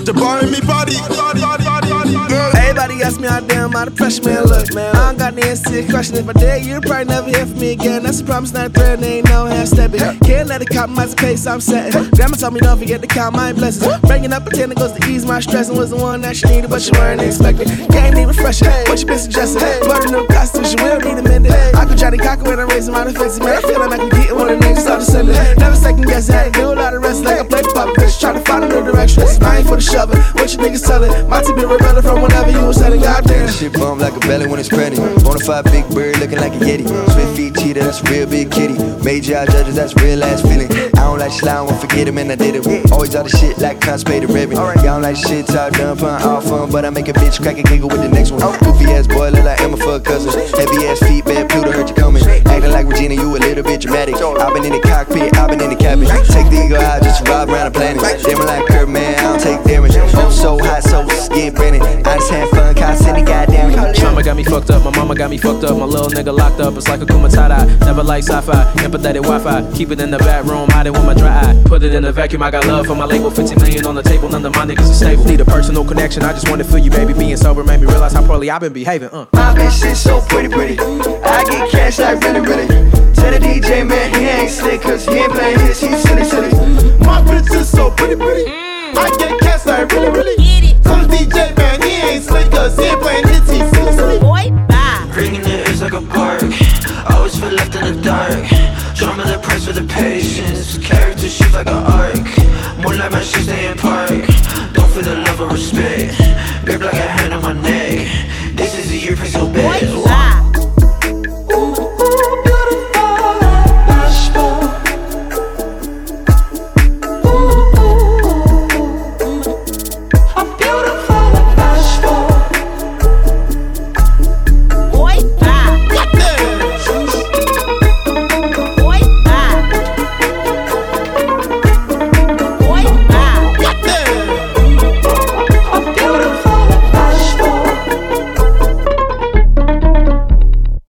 the bar in me body. Everybody ask me how damn out of pressure, man. Look, man, I don't got the answer to your question. If I did, you'd probably never hear from me again. That's a promise, not a threat, and ain't no half stepping. Can't let it compromise the pace I'm setting. Grandma told me don't forget to count my blessings. Bringing up a 10 goes to ease my stress, and was the one that she needed, but she weren't expecting. Can't need refreshing, what you been suggesting? Put a new costume, she will need a minute. I could Johnny Cocker when I'm raising my defenses. Man, I feel like I can get one of the niggas start descending. Never second guess, had to do a lot of rest like I played the puppet. Bitch, trying to find a new direction. I ain't for the shoving. What you niggas selling? My team been rebelling from whenever you was selling. Goddamn. Shit bump like a belly when it's pregnant. Bonafide big bird looking like a yeti. Swift feet cheetah, that's a real big kitty. Major eye judges, that's real ass feeling. I don't like slime, won't forget him, and I did it. Always all the shit like constipated ribbon. Y'all don't like shit, talk done, fun, all fun. But I make a bitch crack and giggle with the next one. Goofy ass boy, look like Emma for a cousin. Heavy ass feet, bad Pluto, heard you coming. Acting like Regina, you a little bit dramatic. I've been in the cockpit, I've been in the cabin. Take the eagle out just to ride around the planet. Damn like Kurt, man, I don't take damage. I'm so hot, so scared, Brandon. I just had fun, constantly, goddamn. Trauma got me fucked up, my mama got me fucked up. My little nigga locked up, it's like a kumatata. Never like sci-fi, empathetic Wi-Fi. Keep it in the back room, hide it with my dry eye. Put it in the vacuum, I got love for my label. 50 million on the table, none of my niggas are stable. Need a personal connection, I just wanna feel you, baby. Being sober made me realize how poorly I've been behaving. My bitch is so pretty. I get cash like really. Tell the DJ, man, he ain't slick, cause he ain't playing his, he's silly. My bitch is so pretty. I get cash like really. Tell the DJ, man, he ain't slick, cause he ain't playing his, he's silly. Boy, bye. Ringing it is like a park. Always feel left in the dark. Trauma the price for the patience. Character shift like an arc. More like my shit stay in park. Don't feel the love or respect. Grip like a hand